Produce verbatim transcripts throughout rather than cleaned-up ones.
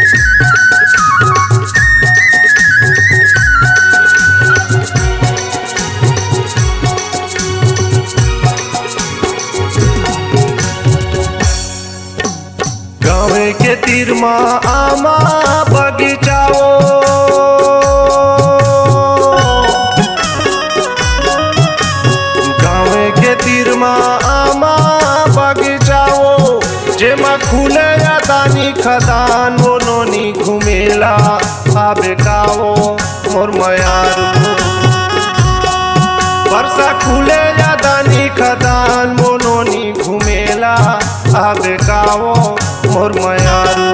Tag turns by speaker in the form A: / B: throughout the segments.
A: गाँवे के तीर मा आमा बगीचाओ, गाँवे के तीर मा आमा बगीचाओ, जेमा खुले या दानी खदान वो नोनी घुमेला आबे काओ मोर मयारू। वर्षा खुले या दानी खदान वो नोनी घुमेला आबे काओ मोर मयारू।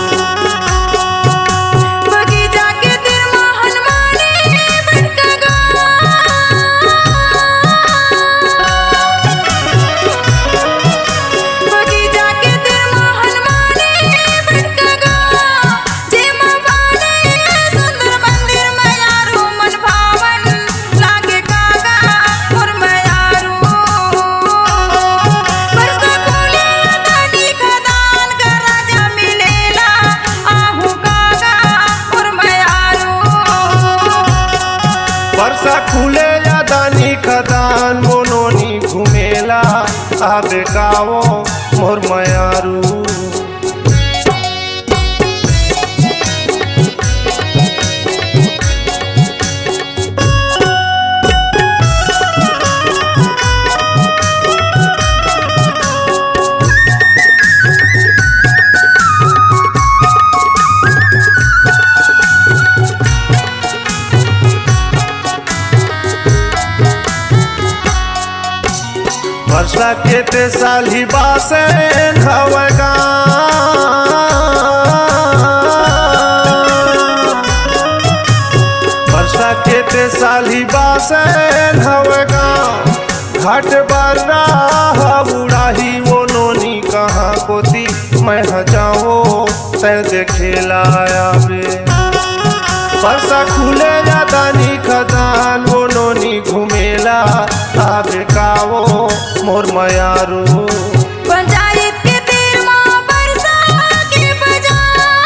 A: वर्षा खुले या दानी खदान वो नोनी घुमेला आबे काओ मोर मयारू। वर्षा के ते साली बासे हवगा, वर्षा के ते साली बासे हवगा, घाट बर्रा बुढ़ाही वो नोनी कहाँ कोती मैं जाओ तय देखेला आवे। वर्षा खुले या दानी खदान वो नोनी घुमेला आबे काओ मोर मयारू।
B: पंचायत के तीर माँ बरसा के बजा,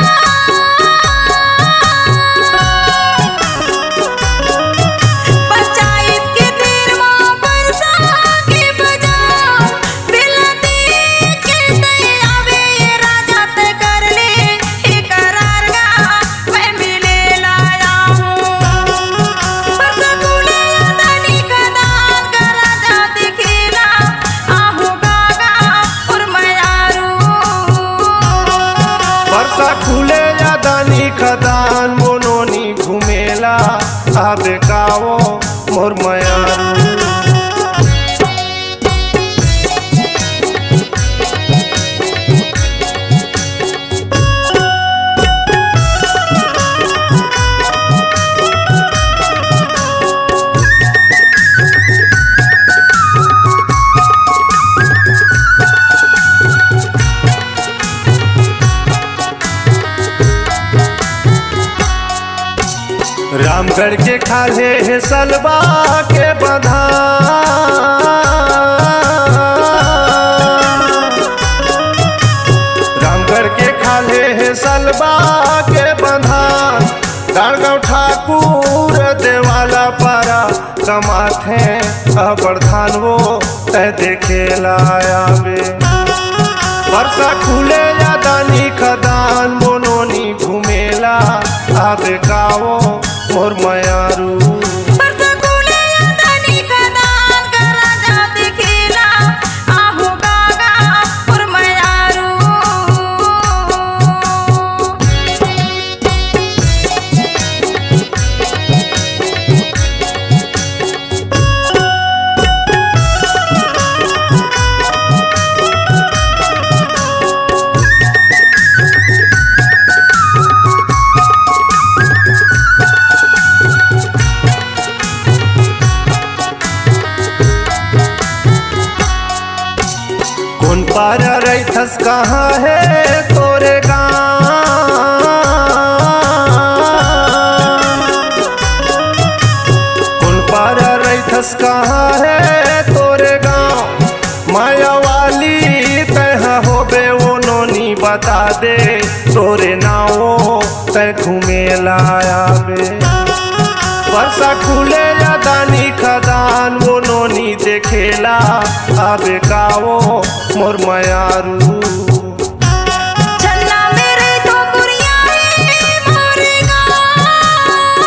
B: पंचायत के तीर माँ बरसा के बजा, बिलती के तय आवे ये राजा ते कर ले ही करार गा मैं मिले लाया हूँ। वर्षा खुले या दानी खदान का राजा दिखेला आहू गागा और मयारू।
A: वर्षा खुले या दानी खदान वो नोनी घुमेला आबे काओ मोर मयारू। रामगढ़ के खाले है सलवा के बधान, रामगढ़ के खाले है सलवा के बधान, गाड़गांव ठाकुर देवाला पारा कमाथे अबरधान वो तय देखेला आवे। वर्षा खुले या दानी खदान वो नोनी घुमेला आबे काओ मोर मयारू।
B: वर्षा खुले या दानी खदान का राजा दिखेला आहू गागा और मयारू।
A: घूमेला आवे। वर्षा खुले या दानी खदान वो नोनी देखेला आवे काओ मोर मयारू।
B: चन्ना मेरे तो गुड़िया है मोरे गाँव,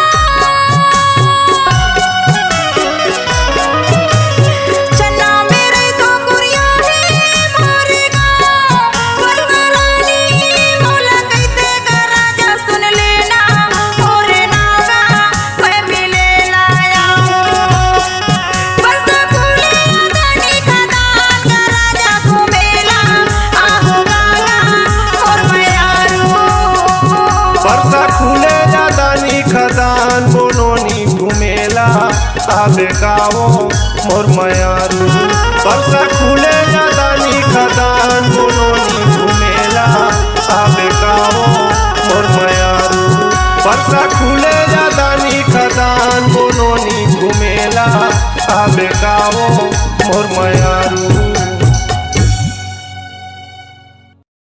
B: चन्ना मेरे तो गुड़िया है मोरे गाँव। वरवरानी मोला कैसे का राजा सुन लेना मोरे नागा मैं मिले लाया। वर्षा खुले दानी खदान का राजा घूमेला आहो गागा मोर मयारू।
A: वर्षा खुले या दानी खदान वो नोनी घूमेला आवे काओ मोर मयारू। वर्षा खुले या दानी खदान वो नोनी घूमेला आवे काओ मोर मयारू। वर्षा खुले या दानी खदान वो नोनी घूमेला आवे काओ मोर मयारू।